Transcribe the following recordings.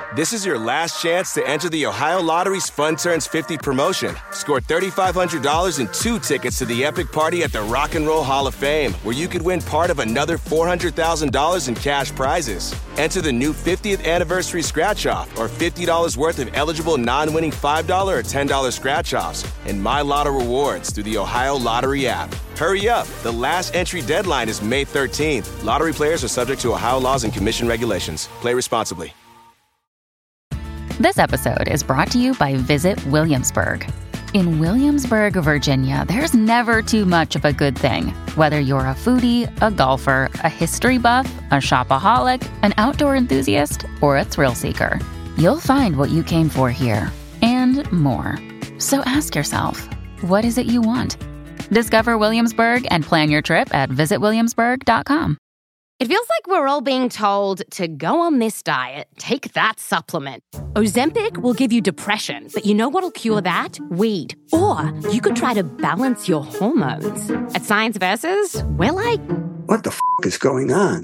This is your last chance to enter the Ohio Lottery's Fun Turns 50 promotion. Score $3,500 and 2 tickets to the epic party at the Rock and Roll Hall of Fame, where you could win part of another $400,000 in cash prizes. Enter the new 50th anniversary scratch-off or $50 worth of eligible non-winning $5 or $10 scratch-offs and My Lotto rewards through the Ohio Lottery app. Hurry up. The last entry deadline is May 13th. Lottery players are subject to Ohio laws and commission regulations. Play responsibly. This episode is brought to you by Visit Williamsburg. In Williamsburg, Virginia, there's never too much of a good thing. Whether you're a foodie, a golfer, a history buff, a shopaholic, an outdoor enthusiast, or a thrill seeker, you'll find what you came for here and more. So ask yourself, what is it you want? Discover Williamsburg and plan your trip at visitwilliamsburg.com. It feels like we're all being told to go on this diet, take that supplement. Ozempic will give you depression, but you know what'll cure that? Weed. Or you could try to balance your hormones. At Science Versus, we're like, what the is going on?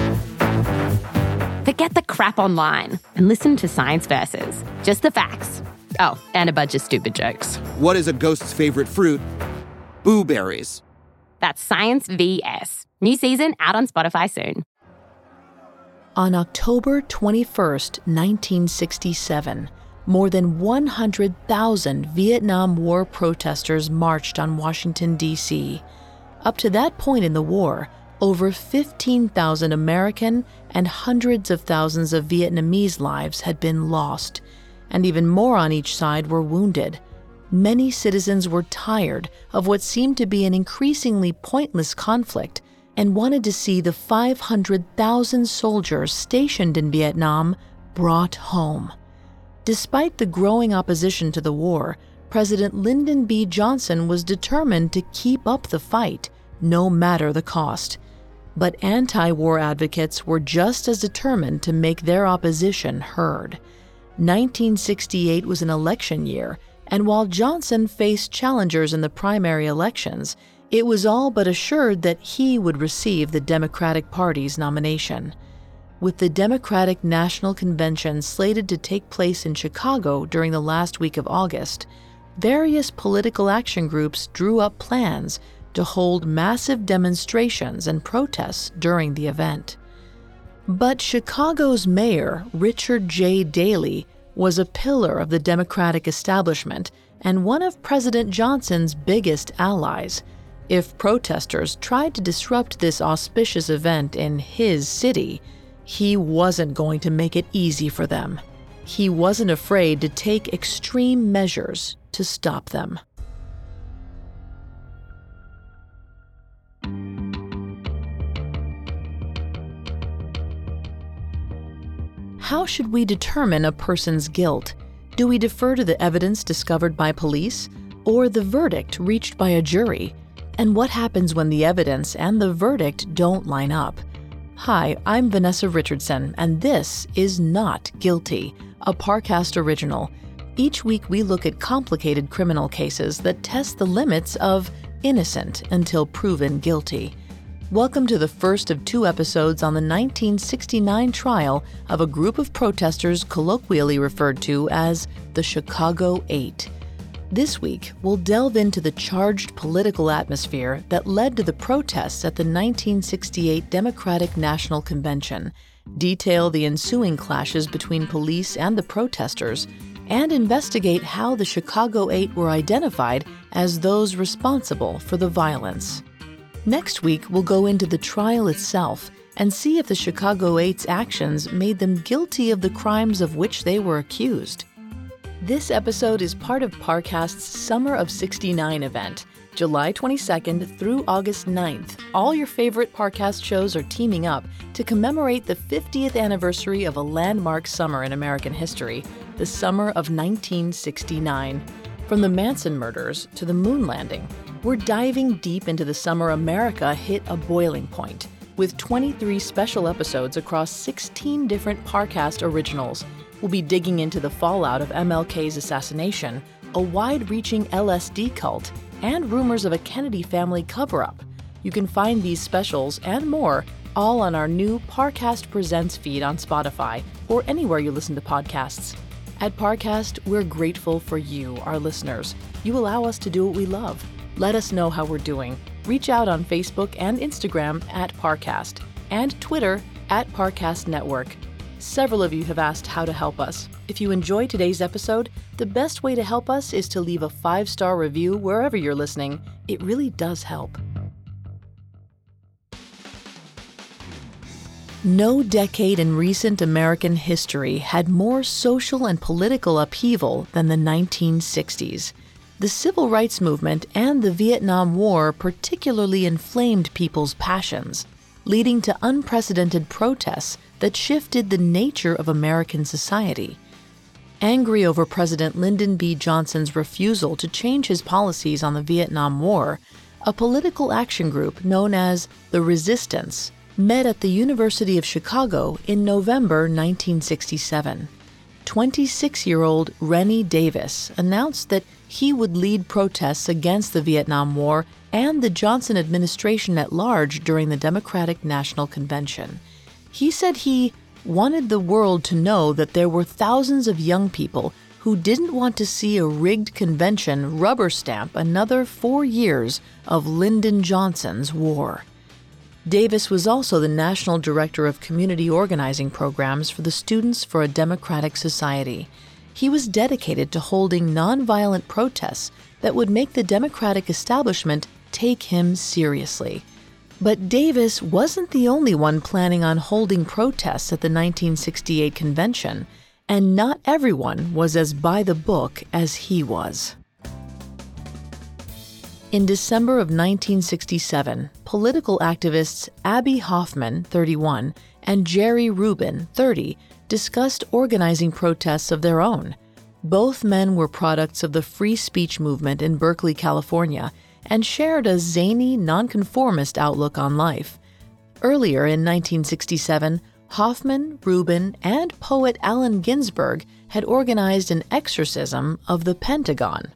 Forget the crap online and listen to Science Versus. Just the facts. Oh, and a bunch of stupid jokes. What is a ghost's favorite fruit? Blueberries. That's Science VS. New season out on Spotify soon. On October 21st, 1967, more than 100,000 Vietnam War protesters marched on Washington, D.C. Up to that point in the war, over 15,000 American and hundreds of thousands of Vietnamese lives had been lost, and even more on each side were wounded. Many citizens were tired of what seemed to be an increasingly pointless conflict and wanted to see the 500,000 soldiers stationed in Vietnam brought home. Despite the growing opposition to the war, President Lyndon B. Johnson was determined to keep up the fight, no matter the cost. But anti-war advocates were just as determined to make their opposition heard. 1968 was an election year, and while Johnson faced challengers in the primary elections, it was all but assured that he would receive the Democratic Party's nomination. With the Democratic National Convention slated to take place in Chicago during the last week of August, various political action groups drew up plans to hold massive demonstrations and protests during the event. But Chicago's mayor, Richard J. Daley, was a pillar of the Democratic establishment and one of President Johnson's biggest allies. If protesters tried to disrupt this auspicious event in his city, he wasn't going to make it easy for them. He wasn't afraid to take extreme measures to stop them. How should we determine a person's guilt? Do we defer to the evidence discovered by police or the verdict reached by a jury? And what happens when the evidence and the verdict don't line up? Hi, I'm Vanessa Richardson, and this is Not Guilty, a Parcast original. Each week we look at complicated criminal cases that test the limits of innocent until proven guilty. Welcome to the first of 2 episodes on the 1969 trial of a group of protesters colloquially referred to as the Chicago Eight. This week, we'll delve into the charged political atmosphere that led to the protests at the 1968 Democratic National Convention, detail the ensuing clashes between police and the protesters, and investigate how the Chicago Eight were identified as those responsible for the violence. Next week, we'll go into the trial itself and see if the Chicago Eight's actions made them guilty of the crimes of which they were accused. This episode is part of Parcast's Summer of '69 event, July 22nd through August 9th. All your favorite Parcast shows are teaming up to commemorate the 50th anniversary of a landmark summer in American history, the summer of 1969. From the Manson murders to the moon landing, we're diving deep into the summer America hit a boiling point, with 23 special episodes across 16 different Parcast originals. We'll be digging into the fallout of MLK's assassination, a wide-reaching LSD cult, and rumors of a Kennedy family cover-up. You can find these specials and more all on our new Parcast Presents feed on Spotify or anywhere you listen to podcasts. At Parcast, we're grateful for you, our listeners. You allow us to do what we love. Let us know how we're doing. Reach out on Facebook and Instagram at Parcast and Twitter at Parcast Network. Several of you have asked how to help us. If you enjoyed today's episode, the best way to help us is to leave a 5-star review wherever you're listening. It really does help. No decade in recent American history had more social and political upheaval than the 1960s. The Civil Rights Movement and the Vietnam War particularly inflamed people's passions, leading to unprecedented protests that shifted the nature of American society. Angry over President Lyndon B. Johnson's refusal to change his policies on the Vietnam War, a political action group known as the Resistance met at the University of Chicago in November 1967. 26-year-old Rennie Davis announced that he would lead protests against the Vietnam War and the Johnson administration at large during the Democratic National Convention. He said he wanted the world to know that there were thousands of young people who didn't want to see a rigged convention rubber stamp another 4 years of Lyndon Johnson's war. Davis was also the National Director of Community Organizing Programs for the Students for a Democratic Society. He was dedicated to holding nonviolent protests that would make the Democratic establishment take him seriously. But Davis wasn't the only one planning on holding protests at the 1968 convention, and not everyone was as by the book as he was. In December of 1967, political activists Abbie Hoffman, 31, and Jerry Rubin, 30, discussed organizing protests of their own. Both men were products of the free speech movement in Berkeley, California, and shared a zany, nonconformist outlook on life. Earlier in 1967, Hoffman, Rubin, and poet Allen Ginsberg had organized an exorcism of the Pentagon.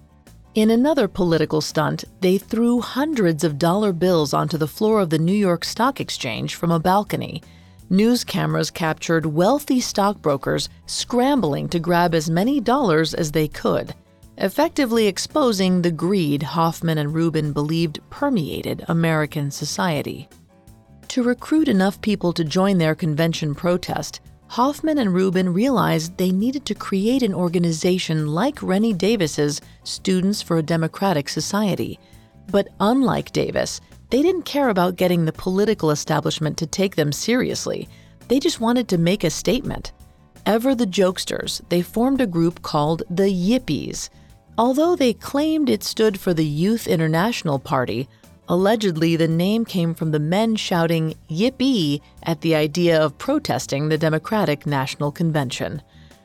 In another political stunt, they threw hundreds of dollar bills onto the floor of the New York Stock Exchange from a balcony. News cameras captured wealthy stockbrokers scrambling to grab as many dollars as they could, effectively exposing the greed Hoffman and Rubin believed permeated American society. To recruit enough people to join their convention protest, Hoffman and Rubin realized they needed to create an organization like Rennie Davis's Students for a Democratic Society. But unlike Davis, they didn't care about getting the political establishment to take them seriously. They just wanted to make a statement. Ever the jokesters, they formed a group called the Yippies. Although they claimed it stood for the Youth International Party, allegedly the name came from the men shouting "Yippee" at the idea of protesting the Democratic National Convention.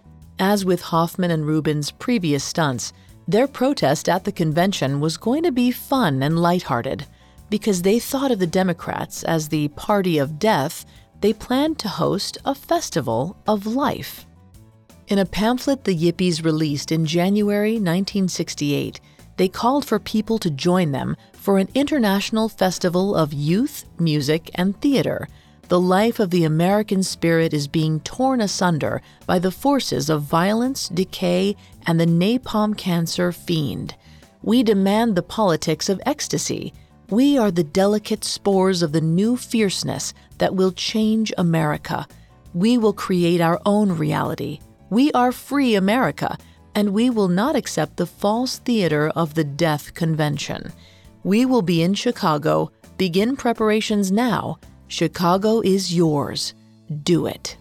As with Hoffman and Rubin's previous stunts, their protest at the convention was going to be fun and lighthearted. Because they thought of the Democrats as the party of death, they planned to host a festival of life. In a pamphlet the Yippies released in January 1968, they called for people to join them for an international festival of youth, music, and theater. The life of the American spirit is being torn asunder by the forces of violence, decay, and the napalm cancer fiend. We demand the politics of ecstasy. We are the delicate spores of the new fierceness that will change America. We will create our own reality. We are free America, and we will not accept the false theater of the death convention. We will be in Chicago. Begin preparations now. Chicago is yours. Do it.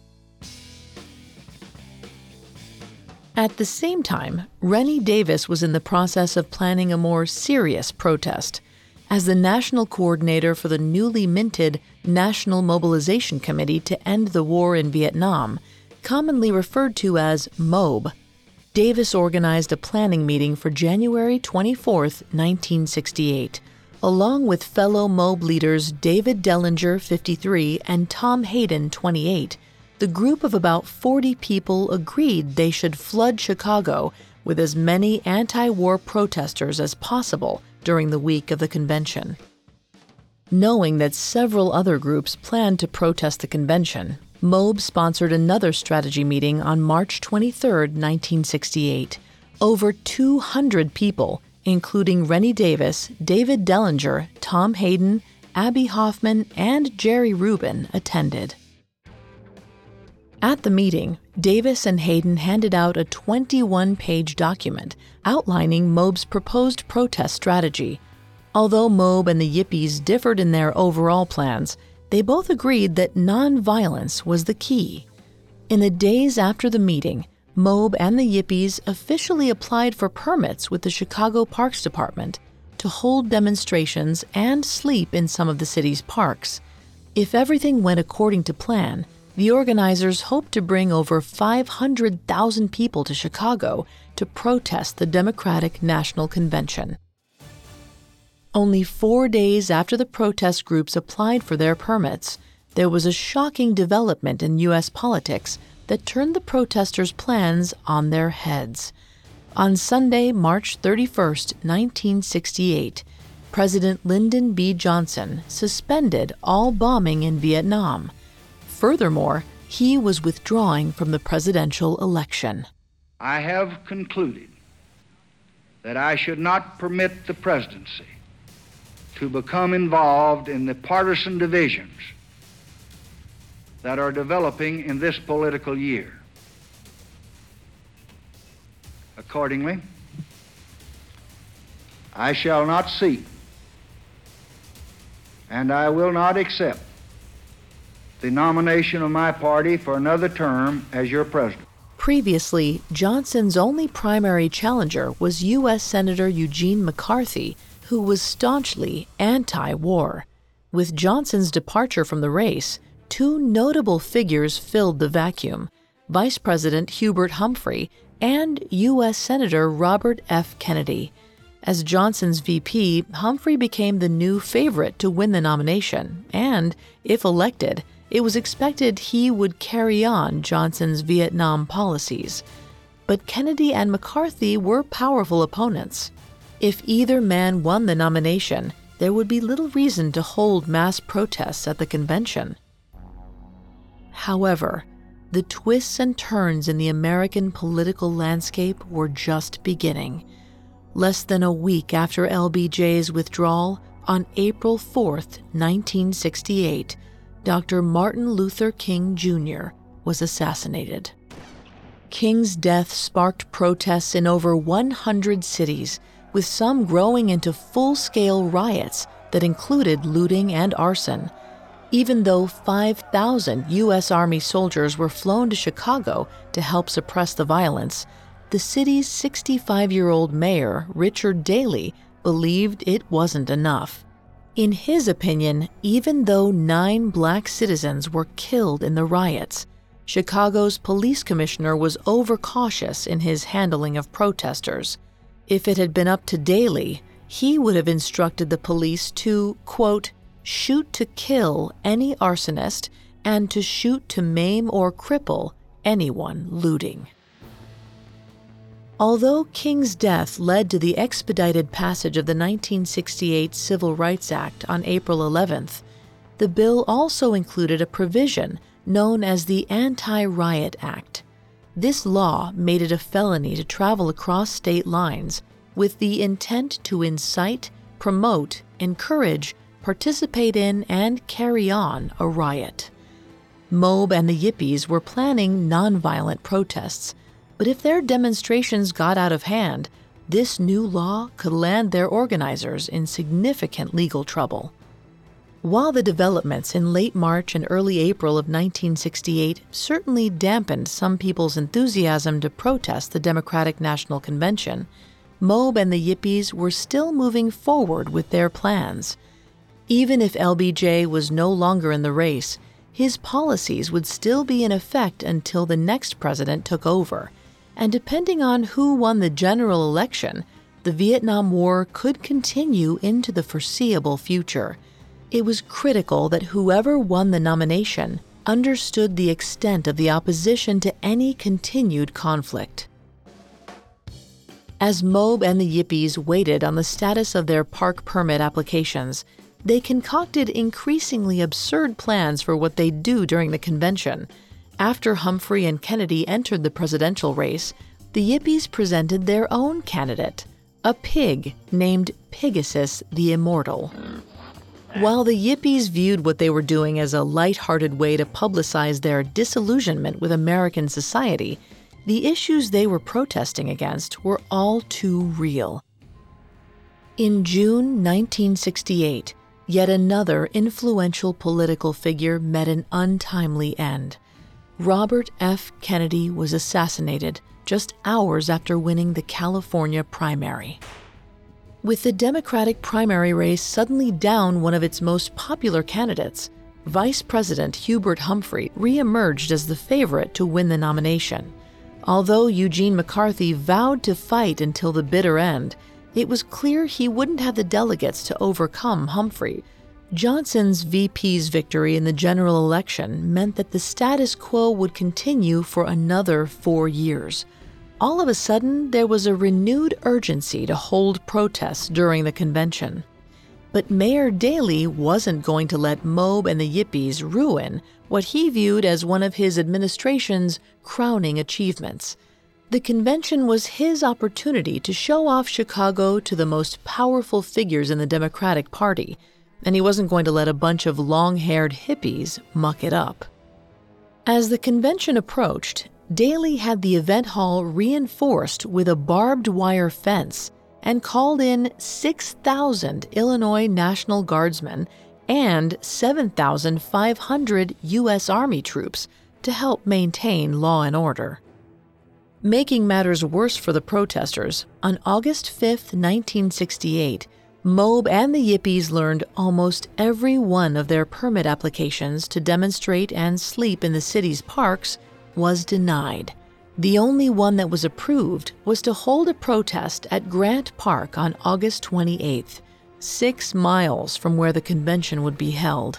At the same time, Rennie Davis was in the process of planning a more serious protest. As the national coordinator for the newly minted National Mobilization Committee to End the War in Vietnam, commonly referred to as MOB, Davis organized a planning meeting for January 24, 1968, along with fellow MOB leaders David Dellinger, 53, and Tom Hayden, 28. The group of about 40 people agreed they should flood Chicago with as many anti-war protesters as possible during the week of the convention. Knowing that several other groups planned to protest the convention, Moab sponsored another strategy meeting on March 23, 1968. Over 200 people, including Rennie Davis, David Dellinger, Tom Hayden, Abby Hoffman, and Jerry Rubin, attended. At the meeting, Davis and Hayden handed out a 21-page document outlining Moab's proposed protest strategy. Although Moab and the Yippies differed in their overall plans, they both agreed that nonviolence was the key. In the days after the meeting, Moab and the Yippies officially applied for permits with the Chicago Parks Department to hold demonstrations and sleep in some of the city's parks. If everything went according to plan, the organizers hoped to bring over 500,000 people to Chicago to protest the Democratic National Convention. Only 4 days after the protest groups applied for their permits, there was a shocking development in U.S. politics that turned the protesters' plans on their heads. On Sunday, March 31, 1968, President Lyndon B. Johnson suspended all bombing in Vietnam. Furthermore, he was withdrawing from the presidential election. I have concluded that I should not permit the presidency to become involved in the partisan divisions that are developing in this political year. Accordingly, I shall not seek and I will not accept the nomination of my party for another term as your president. Previously, Johnson's only primary challenger was U.S. Senator Eugene McCarthy, who was staunchly anti-war. With Johnson's departure from the race, two notable figures filled the vacuum: Vice President Hubert Humphrey and U.S. Senator Robert F. Kennedy. As Johnson's VP, Humphrey became the new favorite to win the nomination, and, if elected, it was expected he would carry on Johnson's Vietnam policies. But Kennedy and McCarthy were powerful opponents. If either man won the nomination, there would be little reason to hold mass protests at the convention. However, the twists and turns in the American political landscape were just beginning. Less than a week after LBJ's withdrawal, on April 4, 1968, Dr. Martin Luther King Jr. was assassinated. King's death sparked protests in over 100 cities, with some growing into full-scale riots that included looting and arson. Even though 5,000 U.S. Army soldiers were flown to Chicago to help suppress the violence, the city's 65-year-old mayor, Richard Daley, believed it wasn't enough. In his opinion, even though 9 black citizens were killed in the riots, Chicago's police commissioner was overcautious in his handling of protesters. If it had been up to Daley, he would have instructed the police to, quote, shoot to kill any arsonist and to shoot to maim or cripple anyone looting. Although King's death led to the expedited passage of the 1968 Civil Rights Act on April 11th, the bill also included a provision known as the Anti-Riot Act. This law made it a felony to travel across state lines with the intent to incite, promote, encourage, participate in, and carry on a riot. Moab and the Yippies were planning nonviolent protests, but if their demonstrations got out of hand, this new law could land their organizers in significant legal trouble. While the developments in late March and early April of 1968 certainly dampened some people's enthusiasm to protest the Democratic National Convention, Moab and the Yippies were still moving forward with their plans. Even if LBJ was no longer in the race, his policies would still be in effect until the next president took over. And depending on who won the general election, the Vietnam War could continue into the foreseeable future. It was critical that whoever won the nomination understood the extent of the opposition to any continued conflict. As Moab and the Yippies waited on the status of their park permit applications, They concocted increasingly absurd plans for what they'd do during the convention. After Humphrey and Kennedy entered the presidential race, the Yippies presented their own candidate, a pig named Pegasus the Immortal. While the Yippies viewed what they were doing as a light-hearted way to publicize their disillusionment with American society, the issues they were protesting against were all too real. In June 1968, yet another influential political figure met an untimely end. Robert F. Kennedy was assassinated just hours after winning the California primary. With the Democratic primary race suddenly down one of its most popular candidates, Vice President Hubert Humphrey re-emerged as the favorite to win the nomination. Although Eugene McCarthy vowed to fight until the bitter end, it was clear he wouldn't have the delegates to overcome Humphrey. Johnson's VP's victory in the general election meant that the status quo would continue for another 4 years. All of a sudden, there was a renewed urgency to hold protests during the convention. But Mayor Daley wasn't going to let Moab and the Yippies ruin what he viewed as one of his administration's crowning achievements. The convention was his opportunity to show off Chicago to the most powerful figures in the Democratic Party, and he wasn't going to let a bunch of long-haired hippies muck it up. As the convention approached, Daley had the event hall reinforced with a barbed wire fence and called in 6,000 Illinois National Guardsmen and 7,500 U.S. Army troops to help maintain law and order. Making matters worse for the protesters, on August 5, 1968, Moab and the Yippies learned almost every one of their permit applications to demonstrate and sleep in the city's parks was denied. The only one that was approved was to hold a protest at Grant Park on August 28th, 6 miles from where the convention would be held.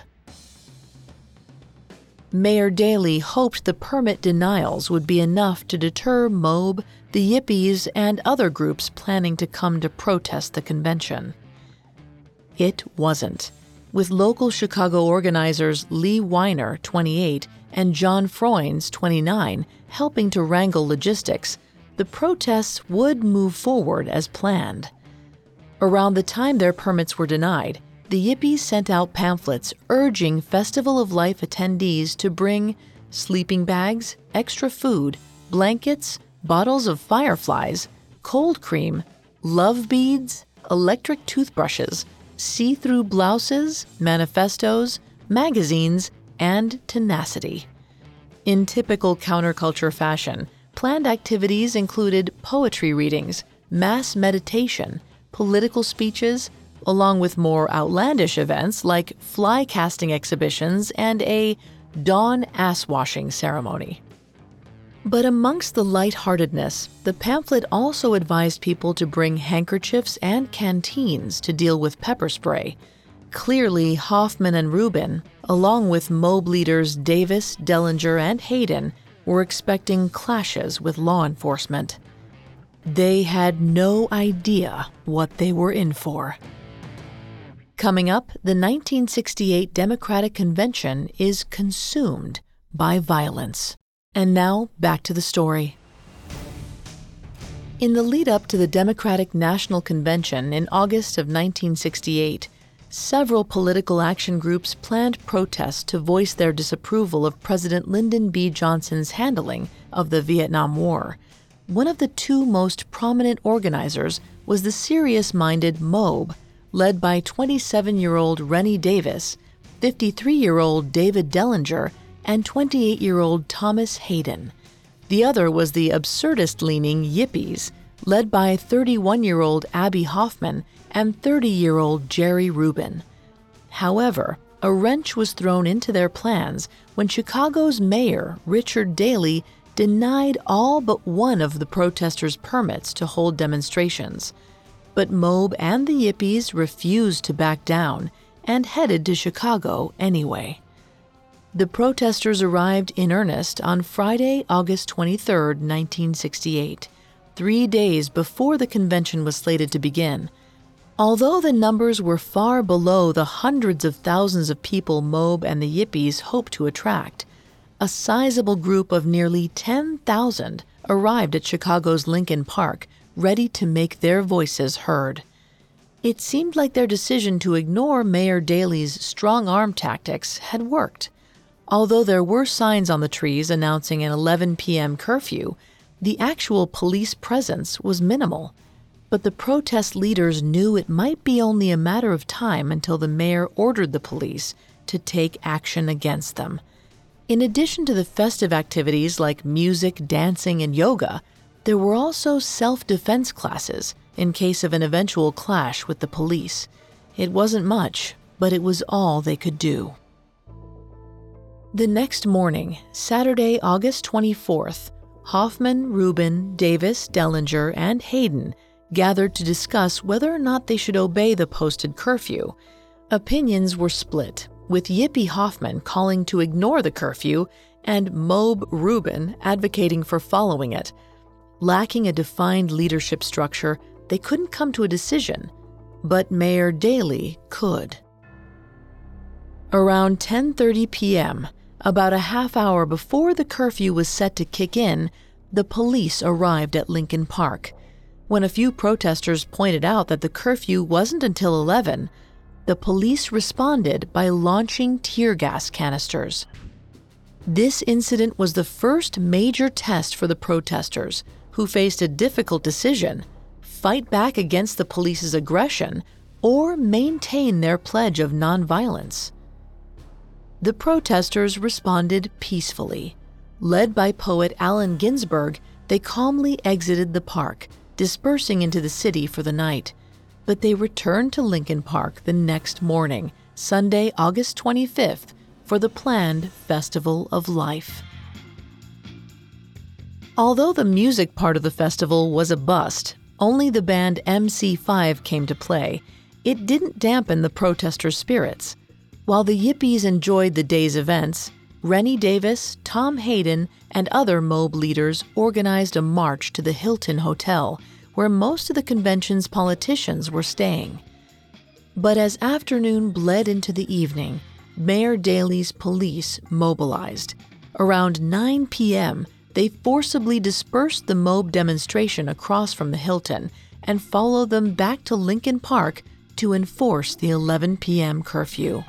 Mayor Daley hoped the permit denials would be enough to deter Moab, the Yippies, and other groups planning to come to protest the convention. It wasn't. With local Chicago organizers Lee Weiner, 28, and John Froines, 29, helping to wrangle logistics, the protests would move forward as planned. Around the time their permits were denied, the Yippies sent out pamphlets urging Festival of Life attendees to bring sleeping bags, extra food, blankets, bottles of Fireflies, cold cream, love beads, electric toothbrushes, see-through blouses, manifestos, magazines, and tenacity. In typical counterculture fashion, planned activities included poetry readings, mass meditation, political speeches, along with more outlandish events like fly casting exhibitions and a dawn ass-washing ceremony. But amongst the lightheartedness, the pamphlet also advised people to bring handkerchiefs and canteens to deal with pepper spray. Clearly, Hoffman and Rubin, along with Moab leaders Davis, Dellinger, and Hayden, were expecting clashes with law enforcement. They had no idea what they were in for. Coming up, the 1968 Democratic Convention is consumed by violence. And now, back to the story. In the lead-up to the Democratic National Convention in August of 1968, several political action groups planned protests to voice their disapproval of President Lyndon B. Johnson's handling of the Vietnam War. One of the two most prominent organizers was the serious-minded Moab, led by 27-year-old Rennie Davis, 53-year-old David Dellinger, and 28-year-old Thomas Hayden. The other was the absurdist-leaning Yippies, led by 31-year-old Abby Hoffman and 30-year-old Jerry Rubin. However, a wrench was thrown into their plans when Chicago's mayor, Richard Daley, denied all but one of the protesters' permits to hold demonstrations. But Moab and the Yippies refused to back down and headed to Chicago anyway. The protesters arrived in earnest on Friday, August 23, 1968, 3 days before the convention was slated to begin. Although the numbers were far below the hundreds of thousands of people Moab and the Yippies hoped to attract, a sizable group of nearly 10,000 arrived at Chicago's Lincoln Park, ready to make their voices heard. It seemed like their decision to ignore Mayor Daley's strong-arm tactics had worked. Although there were signs on the trees announcing an 11 p.m. curfew, the actual police presence was minimal. But the protest leaders knew it might be only a matter of time until the mayor ordered the police to take action against them. In addition to the festive activities like music, dancing, and yoga, there were also self-defense classes in case of an eventual clash with the police. It wasn't much, but it was all they could do. The next morning, Saturday, August 24th, Hoffman, Rubin, Davis, Dellinger, and Hayden gathered to discuss whether or not they should obey the posted curfew. Opinions were split, with Yippie Hoffman calling to ignore the curfew and Moab Rubin advocating for following it. Lacking a defined leadership structure, they couldn't come to a decision, but Mayor Daley could. Around 10:30 p.m., about a half hour before the curfew was set to kick in, the police arrived at Lincoln Park. When a few protesters pointed out that the curfew wasn't until 11, the police responded by launching tear gas canisters. This incident was the first major test for the protesters, who faced a difficult decision: fight back against the police's aggression or maintain their pledge of nonviolence. The protesters responded peacefully. Led by poet Allen Ginsberg, they calmly exited the park, dispersing into the city for the night. But they returned to Lincoln Park the next morning, Sunday, August 25th, for the planned Festival of Life. Although the music part of the festival was a bust, only the band MC5 came to play. It didn't dampen the protesters' spirits. While the Yippies enjoyed the day's events, Rennie Davis, Tom Hayden, and other Moab leaders organized a march to the Hilton Hotel, where most of the convention's politicians were staying. But as afternoon bled into the evening, Mayor Daley's police mobilized. Around 9 p.m., they forcibly dispersed the Moab demonstration across from the Hilton and followed them back to Lincoln Park to enforce the 11 p.m. curfew.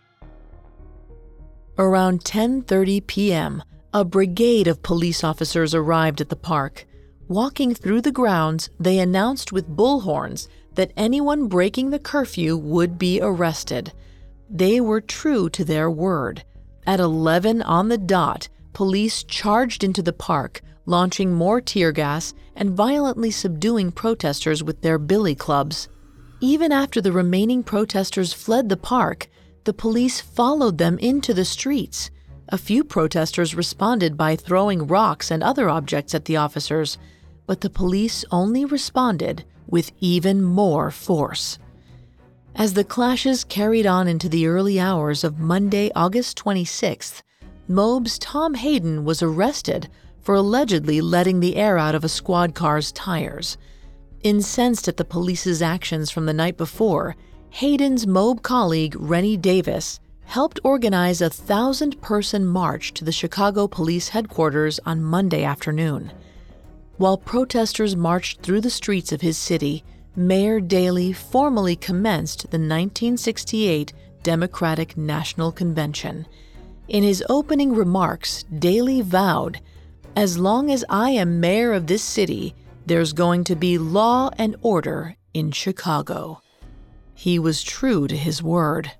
Around 10:30 p.m., a brigade of police officers arrived at the park. Walking through the grounds, they announced with bullhorns that anyone breaking the curfew would be arrested. They were true to their word. At 11 on the dot, police charged into the park, launching more tear gas and violently subduing protesters with their billy clubs. Even after the remaining protesters fled the park, the police followed them into the streets. A few protesters responded by throwing rocks and other objects at the officers, but the police only responded with even more force. As the clashes carried on into the early hours of Monday, August 26th, Moab's Tom Hayden was arrested for allegedly letting the air out of a squad car's tires. Incensed at the police's actions from the night before, Hayden's Moab colleague Rennie Davis helped organize a 1,000-person march to the Chicago Police Headquarters on Monday afternoon. While protesters marched through the streets of his city, Mayor Daley formally commenced the 1968 Democratic National Convention. In his opening remarks, Daley vowed, "As long as I am mayor of this city, there's going to be law and order in Chicago." He was true to his word.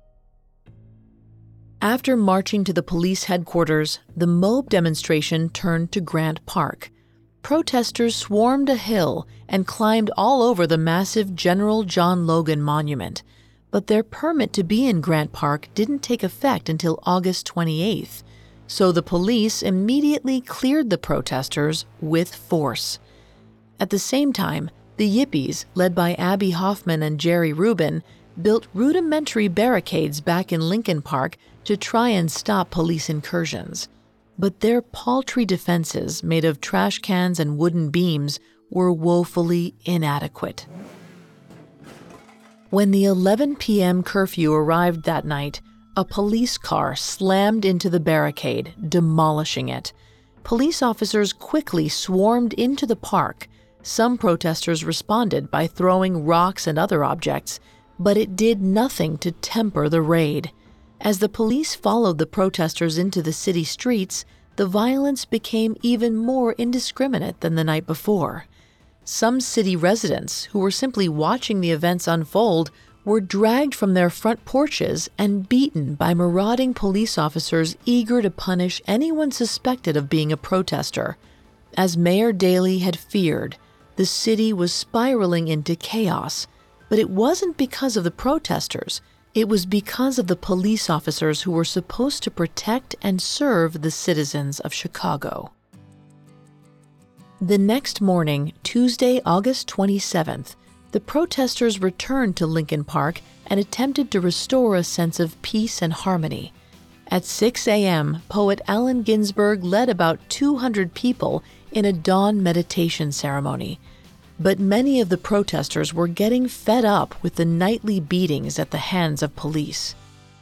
After marching to the police headquarters, the Moab demonstration turned to Grant Park. Protesters swarmed a hill and climbed all over the massive General John Logan Monument, but their permit to be in Grant Park didn't take effect until August 28th, so the police immediately cleared the protesters with force. At the same time, the Yippies, led by Abby Hoffman and Jerry Rubin, built rudimentary barricades back in Lincoln Park to try and stop police incursions. But their paltry defenses, made of trash cans and wooden beams, were woefully inadequate. When the 11 p.m. curfew arrived that night, a police car slammed into the barricade, demolishing it. Police officers quickly swarmed into the park. Some protesters responded by throwing rocks and other objects, but it did nothing to temper the raid. As the police followed the protesters into the city streets, the violence became even more indiscriminate than the night before. Some city residents, who were simply watching the events unfold, were dragged from their front porches and beaten by marauding police officers eager to punish anyone suspected of being a protester. As Mayor Daley had feared, the city was spiraling into chaos, but it wasn't because of the protesters. It was because of the police officers who were supposed to protect and serve the citizens of Chicago. The next morning, Tuesday, August 27th, the protesters returned to Lincoln Park and attempted to restore a sense of peace and harmony. At 6 a.m., poet Allen Ginsberg led about 200 people in a dawn meditation ceremony. But many of the protesters were getting fed up with the nightly beatings at the hands of police.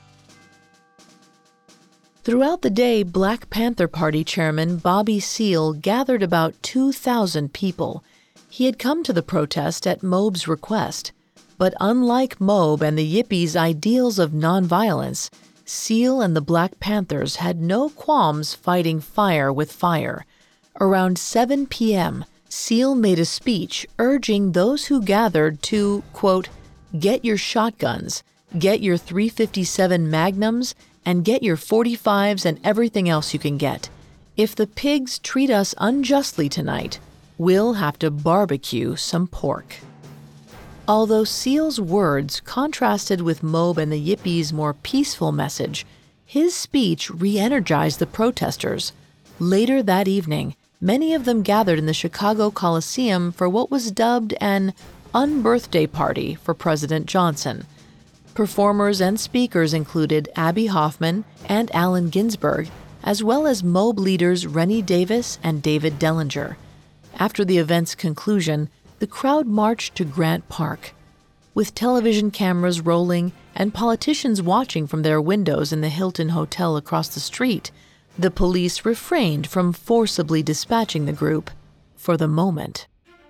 Throughout the day, Black Panther Party chairman Bobby Seale gathered about 2,000 people. He had come to the protest at Moab's request. But unlike Moab and the Yippies' ideals of nonviolence, Seale and the Black Panthers had no qualms fighting fire with fire. Around 7 p.m., Seale made a speech urging those who gathered to, quote, "Get your shotguns, get your .357 Magnums, and get your .45s and everything else you can get. If the pigs treat us unjustly tonight, we'll have to barbecue some pork." Although Seale's words contrasted with Moab and the Yippies' more peaceful message, his speech re-energized the protesters. Later that evening, many of them gathered in the Chicago Coliseum for what was dubbed an unbirthday party for President Johnson. Performers and speakers included Abbie Hoffman and Allen Ginsberg, as well as Moab leaders Rennie Davis and David Dellinger. After the event's conclusion, the crowd marched to Grant Park. With television cameras rolling and politicians watching from their windows in the Hilton Hotel across the street, the police refrained from forcibly dispatching the group, for the moment.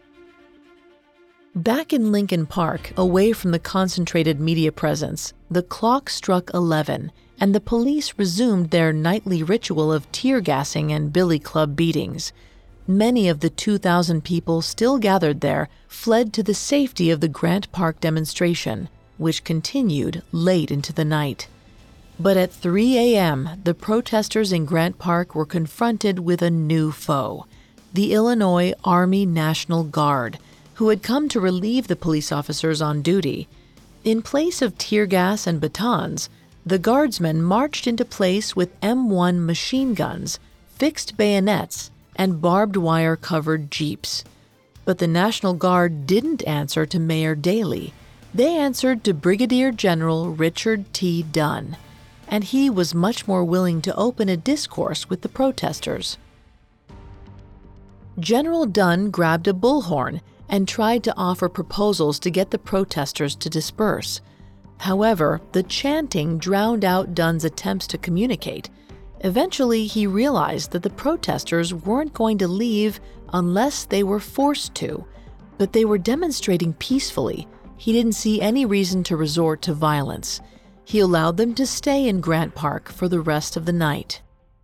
Back in Lincoln Park, away from the concentrated media presence, the clock struck 11, and the police resumed their nightly ritual of tear gassing and billy club beatings. Many of the 2,000 people still gathered there fled to the safety of the Grant Park demonstration, which continued late into the night. But at 3 a.m., the protesters in Grant Park were confronted with a new foe, the Illinois Army National Guard, who had come to relieve the police officers on duty. In place of tear gas and batons, the guardsmen marched into place with M1 machine guns, fixed bayonets, and barbed wire-covered jeeps. But the National Guard didn't answer to Mayor Daley. They answered to Brigadier General Richard T. Dunn, and he was much more willing to open a discourse with the protesters. General Dunn grabbed a bullhorn and tried to offer proposals to get the protesters to disperse. However, the chanting drowned out Dunn's attempts to communicate. Eventually, he realized that the protesters weren't going to leave unless they were forced to, but they were demonstrating peacefully. He didn't see any reason to resort to violence. He allowed them to stay in Grant Park for the rest of the night.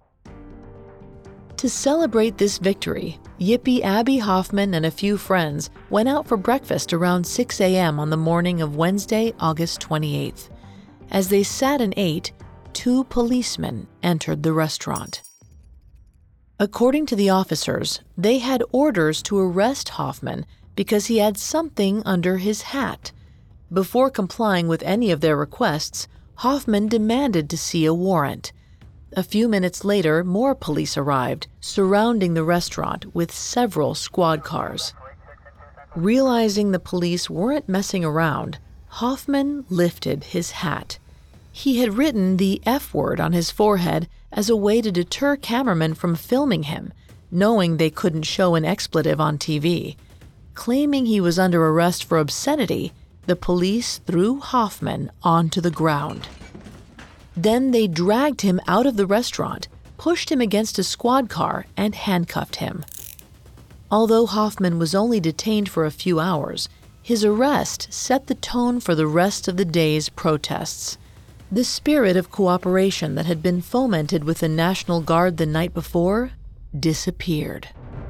To celebrate this victory, Yippie Abbie Hoffman and a few friends went out for breakfast around 6 a.m. on the morning of Wednesday, August 28th. As they sat and ate, 2 policemen entered the restaurant. According to the officers, they had orders to arrest Hoffman because he had something under his hat. Before complying with any of their requests, Hoffman demanded to see a warrant. A few minutes later, more police arrived, surrounding the restaurant with several squad cars. Realizing the police weren't messing around, Hoffman lifted his hat. He had written the F word on his forehead as a way to deter cameramen from filming him, knowing they couldn't show an expletive on TV. Claiming he was under arrest for obscenity, the police threw Hoffman onto the ground. Then they dragged him out of the restaurant, pushed him against a squad car, and handcuffed him. Although Hoffman was only detained for a few hours, his arrest set the tone for the rest of the day's protests. The spirit of cooperation that had been fomented with the National Guard the night before disappeared.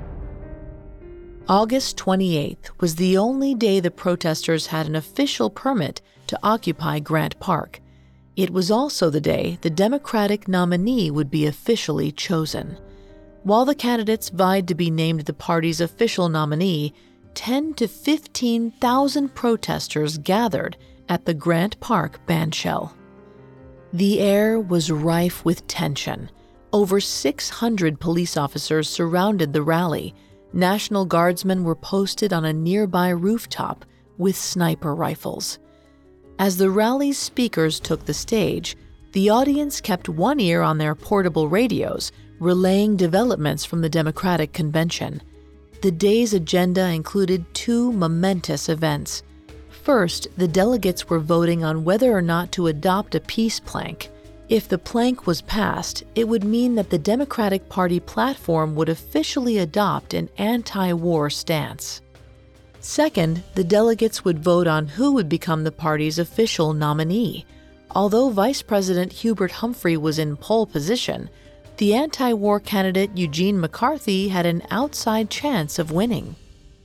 August 28th was the only day the protesters had an official permit to occupy Grant Park. It was also the day the Democratic nominee would be officially chosen. While the candidates vied to be named the party's official nominee, 10,000 to 15,000 protesters gathered at the Grant Park bandshell. The air was rife with tension. Over 600 police officers surrounded the rally. National Guardsmen were posted on a nearby rooftop with sniper rifles. As the rally's speakers took the stage, the audience kept one ear on their portable radios, relaying developments from the Democratic Convention. The day's agenda included two momentous events. First, the delegates were voting on whether or not to adopt a peace plank. If the plank was passed, it would mean that the Democratic Party platform would officially adopt an anti-war stance. Second, the delegates would vote on who would become the party's official nominee. Although Vice President Hubert Humphrey was in pole position, the anti-war candidate Eugene McCarthy had an outside chance of winning.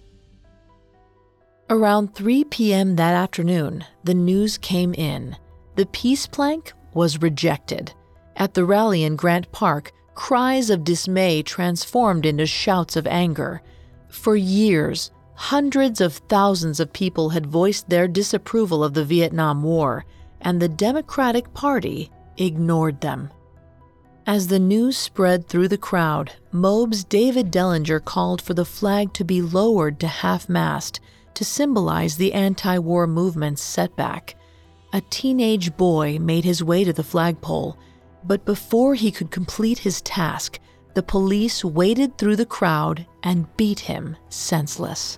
Around 3 p.m. that afternoon, the news came in. The peace plank was rejected. At the rally in Grant Park, cries of dismay transformed into shouts of anger. For years, hundreds of thousands of people had voiced their disapproval of the Vietnam War, and the Democratic Party ignored them. As the news spread through the crowd, Moab's David Dellinger called for the flag to be lowered to half-mast to symbolize the anti-war movement's setback. A teenage boy made his way to the flagpole, but before he could complete his task, the police waded through the crowd and beat him senseless.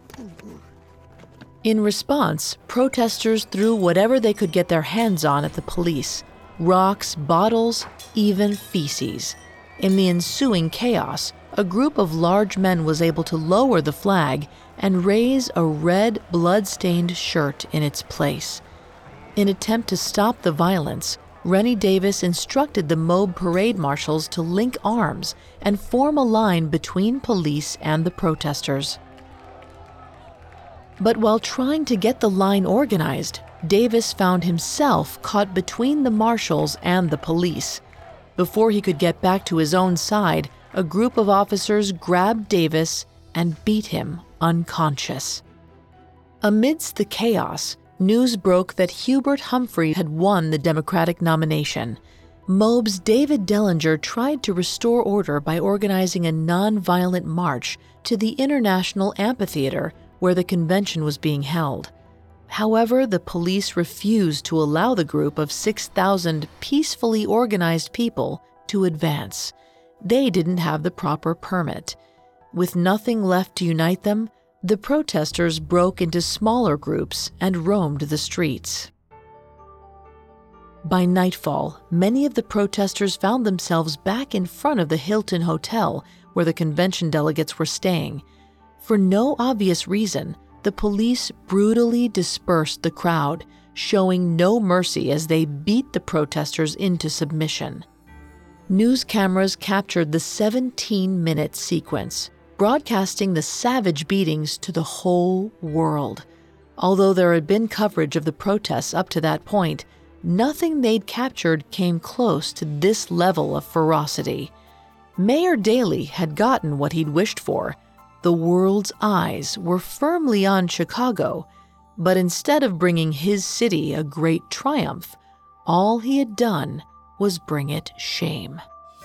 In response, protesters threw whatever they could get their hands on at the police: rocks, bottles, even feces. In the ensuing chaos, a group of large men was able to lower the flag and raise a red, blood-stained shirt in its place. In an attempt to stop the violence, Rennie Davis instructed the Moab parade marshals to link arms and form a line between police and the protesters. But while trying to get the line organized, Davis found himself caught between the marshals and the police. Before he could get back to his own side, a group of officers grabbed Davis and beat him unconscious. Amidst the chaos, news broke that Hubert Humphrey had won the Democratic nomination. Moab's David Dellinger tried to restore order by organizing a non-violent march to the International Amphitheater where the convention was being held. However, the police refused to allow the group of 6,000 peacefully organized people to advance. They didn't have the proper permit. With nothing left to unite them, the protesters broke into smaller groups and roamed the streets. By nightfall, many of the protesters found themselves back in front of the Hilton Hotel where the convention delegates were staying. For no obvious reason, the police brutally dispersed the crowd, showing no mercy as they beat the protesters into submission. News cameras captured the 17-minute sequence, broadcasting the savage beatings to the whole world. Although there had been coverage of the protests up to that point, nothing they'd captured came close to this level of ferocity. Mayor Daley had gotten what he'd wished for. The world's eyes were firmly on Chicago, but instead of bringing his city a great triumph, all he had done was bring it shame.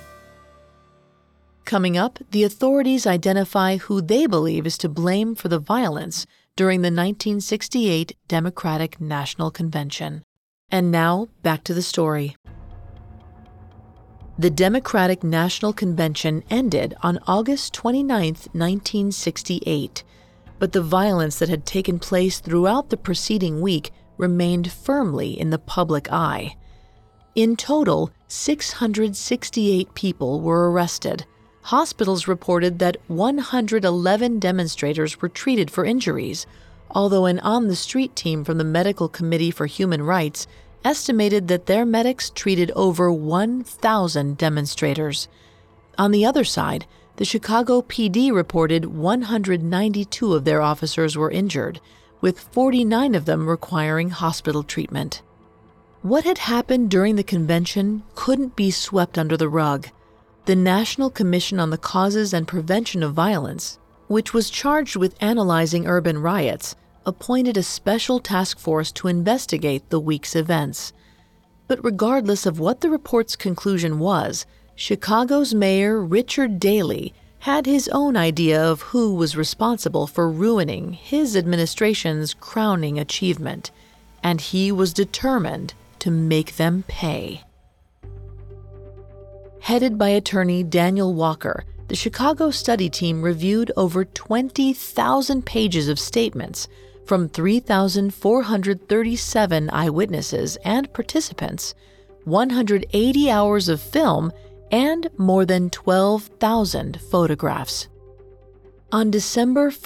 Coming up, the authorities identify who they believe is to blame for the violence during the 1968 Democratic National Convention. And now, back to the story. The Democratic National Convention ended on August 29, 1968. but the violence that had taken place throughout the preceding week remained firmly in the public eye. In total, 668 people were arrested. Hospitals reported that 111 demonstrators were treated for injuries, although an on-the-street team from the Medical Committee for Human Rights estimated that their medics treated over 1,000 demonstrators. On the other side, the Chicago PD reported 192 of their officers were injured, with 49 of them requiring hospital treatment. What had happened during the convention couldn't be swept under the rug. The National Commission on the Causes and Prevention of Violence, which was charged with analyzing urban riots, appointed a special task force to investigate the week's events. But regardless of what the report's conclusion was, Chicago's Mayor Richard Daley had his own idea of who was responsible for ruining his administration's crowning achievement, and he was determined to make them pay. Headed by attorney Daniel Walker, the Chicago study team reviewed over 20,000 pages of statements from 3,437 eyewitnesses and participants, 180 hours of film, and more than 12,000 photographs. On December 1,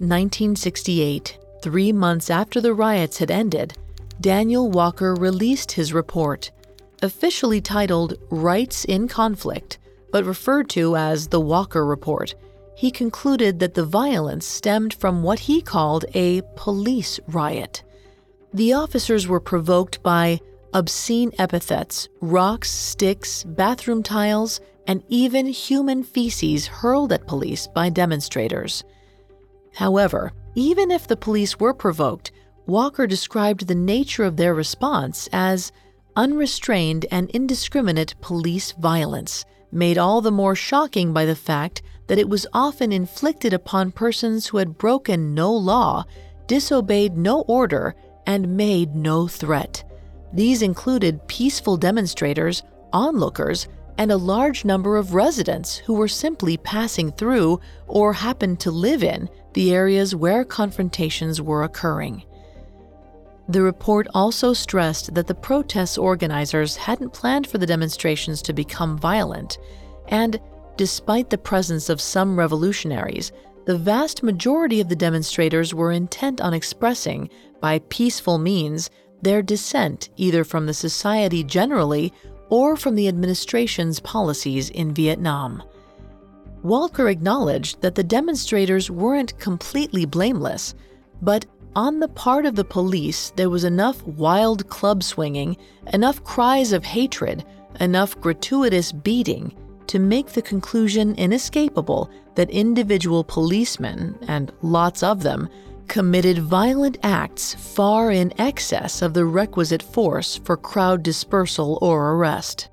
1968, 3 months after the riots had ended, Daniel Walker released his report, officially titled Rights in Conflict, but referred to as the Walker Report. He concluded that the violence stemmed from what he called a police riot. The officers were provoked by obscene epithets, rocks, sticks, bathroom tiles, and even human feces hurled at police by demonstrators. However, even if the police were provoked, Walker described the nature of their response as unrestrained and indiscriminate police violence, made all the more shocking by the fact that it was often inflicted upon persons who had broken no law, disobeyed no order, and made no threat. These included peaceful demonstrators, onlookers, and a large number of residents who were simply passing through or happened to live in the areas where confrontations were occurring. The report also stressed that the protests organizers hadn't planned for the demonstrations to become violent, and despite the presence of some revolutionaries, the vast majority of the demonstrators were intent on expressing, by peaceful means, their dissent either from the society generally or from the administration's policies in Vietnam. Walker acknowledged that the demonstrators weren't completely blameless, but on the part of the police, there was enough wild club swinging, enough cries of hatred, enough gratuitous beating to make the conclusion inescapable that individual policemen, and lots of them, committed violent acts far in excess of the requisite force for crowd dispersal or arrest.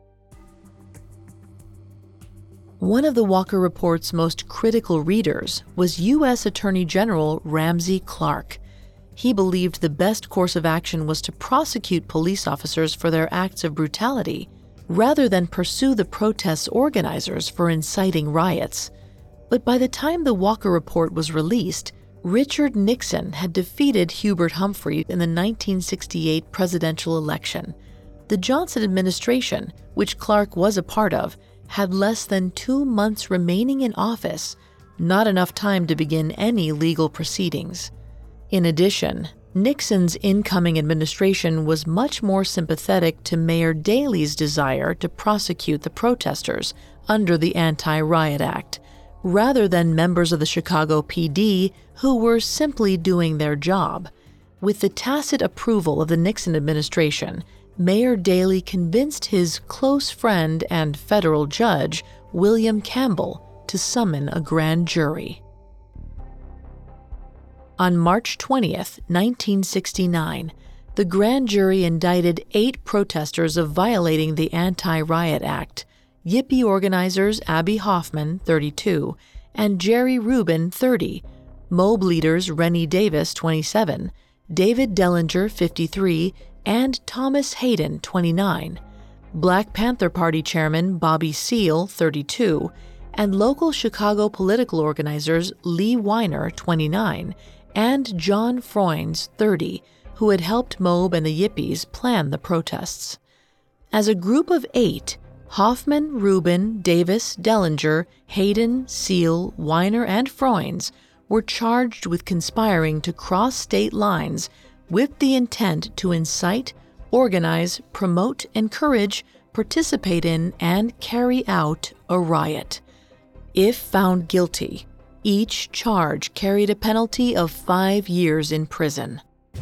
One of the Walker Report's most critical readers was U.S. Attorney General Ramsey Clark. He believed the best course of action was to prosecute police officers for their acts of brutality, rather than pursue the protests organizers for inciting riots. But by the time the Walker Report was released, Richard Nixon had defeated Hubert Humphrey in the 1968 presidential election. The Johnson administration, which Clark was a part of, had less than 2 months remaining in office, not enough time to begin any legal proceedings. In addition, Nixon's incoming administration was much more sympathetic to Mayor Daley's desire to prosecute the protesters under the Anti-Riot Act, rather than members of the Chicago PD who were simply doing their job. With the tacit approval of the Nixon administration, Mayor Daley convinced his close friend and federal judge, William Campbell, to summon a grand jury. On March 20th, 1969, the grand jury indicted 8 protesters of violating the Anti-Riot Act: Yippie organizers Abby Hoffman, 32, and Jerry Rubin, 30, Mob leaders Rennie Davis, 27, David Dellinger, 53, and Thomas Hayden, 29, Black Panther Party Chairman Bobby Seale, 32, and local Chicago political organizers Lee Weiner, 29, and John Freunds, 30, who had helped Moab and the Yippies plan the protests. As a group of 8, Hoffman, Rubin, Davis, Dellinger, Hayden, Seal, Weiner, and Freunds were charged with conspiring to cross state lines with the intent to incite, organize, promote, encourage, participate in, and carry out a riot. If found guilty, each charge carried a penalty of 5 years in prison.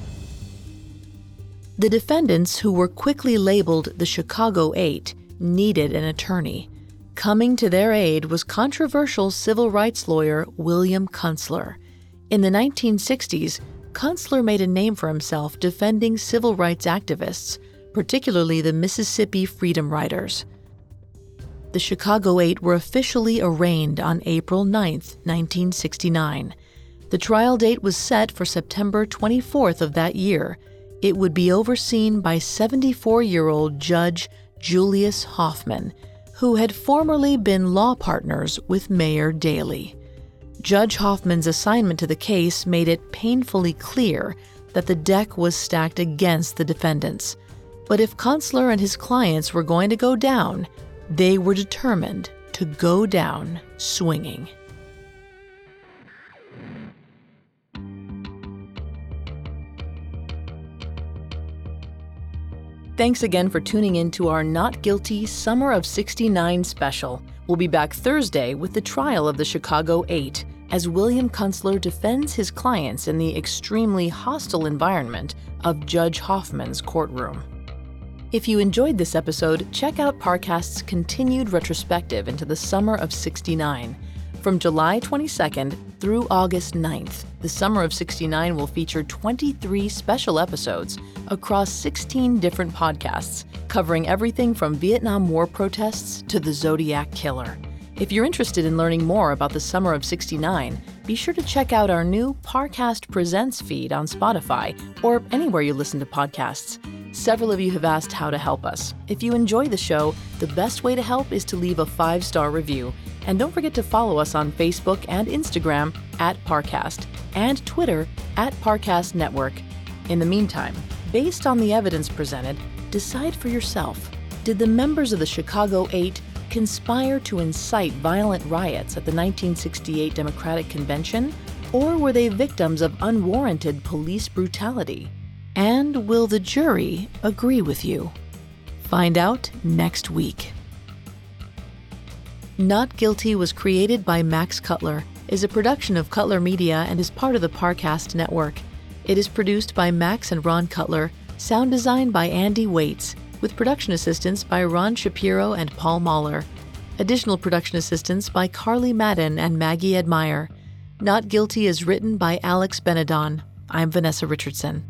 The defendants, who were quickly labeled the Chicago 8, needed an attorney. Coming to their aid was controversial civil rights lawyer William Kunstler. In the 1960s, Kunstler made a name for himself defending civil rights activists, particularly the Mississippi Freedom Riders. The Chicago 8 were officially arraigned on April 9, 1969. The trial date was set for September 24th of that year. It would be overseen by 74-year-old Judge Julius Hoffman, who had formerly been law partners with Mayor Daley. Judge Hoffman's assignment to the case made it painfully clear that the deck was stacked against the defendants. But if Kunstler and his clients were going to go down, they were determined to go down swinging. Thanks again for tuning in to our Not Guilty Summer of '69 special. We'll be back Thursday with the trial of the Chicago 8 as William Kunstler defends his clients in the extremely hostile environment of Judge Hoffman's courtroom. If you enjoyed this episode, check out Parcast's continued retrospective into the summer of '69. From July 22nd through August 9th, the summer of '69 will feature 23 special episodes across 16 different podcasts, covering everything from Vietnam War protests to the Zodiac Killer. If you're interested in learning more about the summer of '69, be sure to check out our new Parcast Presents feed on Spotify or anywhere you listen to podcasts. Several of you have asked how to help us. If you enjoy the show, the best way to help is to leave a 5-star review. And don't forget to follow us on Facebook and Instagram @Parcast and Twitter @Parcast Network. In the meantime, based on the evidence presented, decide for yourself. Did the members of the Chicago 8 conspire to incite violent riots at the 1968 Democratic Convention, or were they victims of unwarranted police brutality? And will the jury agree with you? Find out next week. Not Guilty was created by Max Cutler, is a production of Cutler Media, and is part of the Parcast Network. It is produced by Max and Ron Cutler, sound design by Andy Waits, with production assistance by Ron Shapiro and Paul Mahler. Additional production assistance by Carly Madden and Maggie Admire. Not Guilty is written by Alex Benedon. I'm Vanessa Richardson.